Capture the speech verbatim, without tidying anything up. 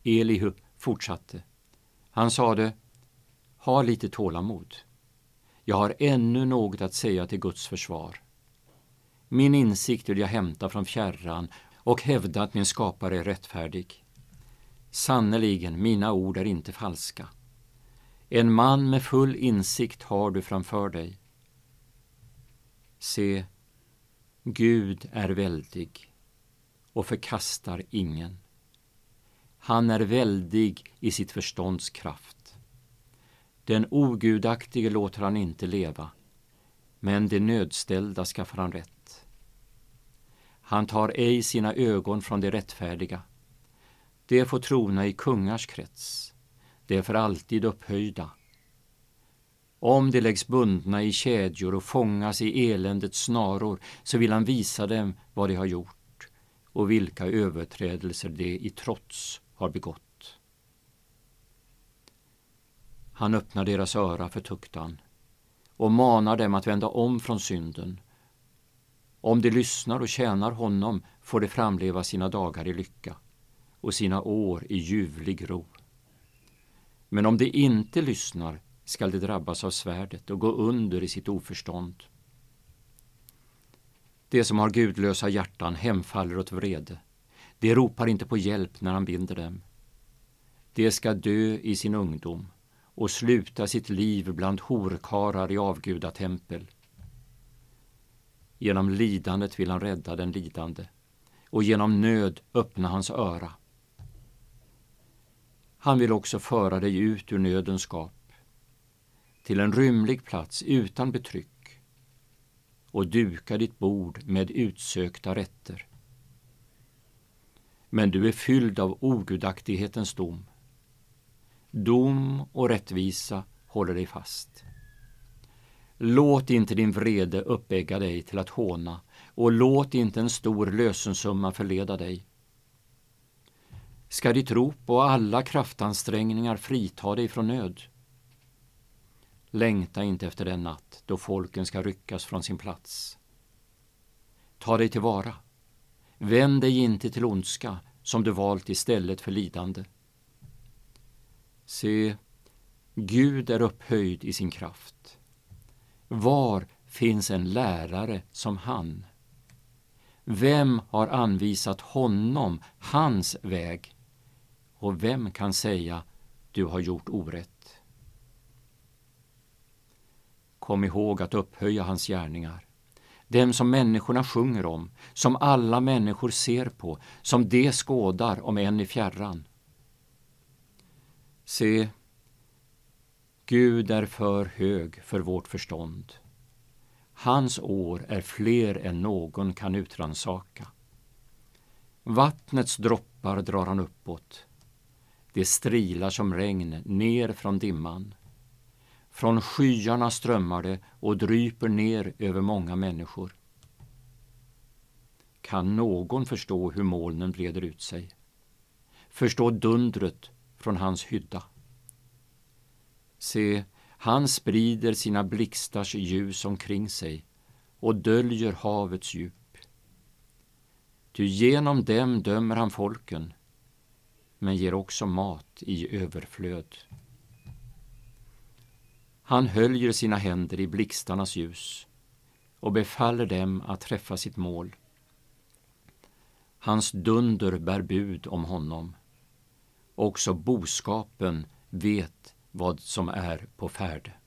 Elihu fortsatte. Han sade, ha lite tålamod. Jag har ännu något att säga till Guds försvar. Min insikt vill jag hämta från fjärran och hävda att min skapare är rättfärdig. Sannerligen, mina ord är inte falska. En man med full insikt har du framför dig. Se, Gud är väldig och förkastar ingen. Han är väldig i sitt förstånds kraft. Den ogudaktige låter han inte leva, men de nödställda skaffar han rätt. Han tar ej sina ögon från de rättfärdiga. De får trona i kungars krets. De är för alltid upphöjda. Om de läggs bundna i kedjor och fångas i eländets snaror, så vill han visa dem vad de har gjort och vilka överträdelser de i trots har begått. Han öppnar deras öra för tuktan och manar dem att vända om från synden. Om de lyssnar och tjänar honom får de framleva sina dagar i lycka och sina år i ljuvlig ro. Men om de inte lyssnar skall de drabbas av svärdet och gå under i sitt oförstånd. De som har gudlösa hjärtan hemfaller åt vrede. De ropar inte på hjälp när han binder dem. De ska dö i sin ungdom och sluta sitt liv bland horkarar i avgudatempel. Genom lidandet vill han rädda den lidande och genom nöd öppna hans öra. Han vill också föra dig ut ur nödens skap till en rymlig plats utan betryck och duka ditt bord med utsökta rätter. Men du är fylld av ogudaktighetens dom. Dom och rättvisa håller dig fast. Låt inte din vrede uppegga dig till att håna och låt inte en stor lösensumma förleda dig. Ska ditt rop och alla kraftansträngningar frita dig från nöd? Längta inte efter den natt då folken ska ryckas från sin plats. Ta dig tillvara. Vänd dig inte till ondska som du valt istället för lidande. Se, Gud är upphöjd i sin kraft. Var finns en lärare som han? Vem har anvisat honom hans väg? Och vem kan säga, du har gjort orätt? Kom ihåg att upphöja hans gärningar. Dem som människorna sjunger om, som alla människor ser på, som de skådar om en i fjärran. Se, Gud är för hög för vårt förstånd. Hans år är fler än någon kan utransaka. Vattnets droppar drar han uppåt. Det strilar som regn ner från dimman. Från skyarna strömmar det och dryper ner över många människor. Kan någon förstå hur molnen breder ut sig? Förstå dundret från hans hydda? Se, han sprider sina blixtars ljus omkring sig och döljer havets djup. Ty genom dem dömer han folken, men ger också mat i överflöd. Han höljer sina händer i blixtarnas ljus och befaller dem att träffa sitt mål. Hans dunder bär bud om honom. Också boskapen vet vad som är på färd.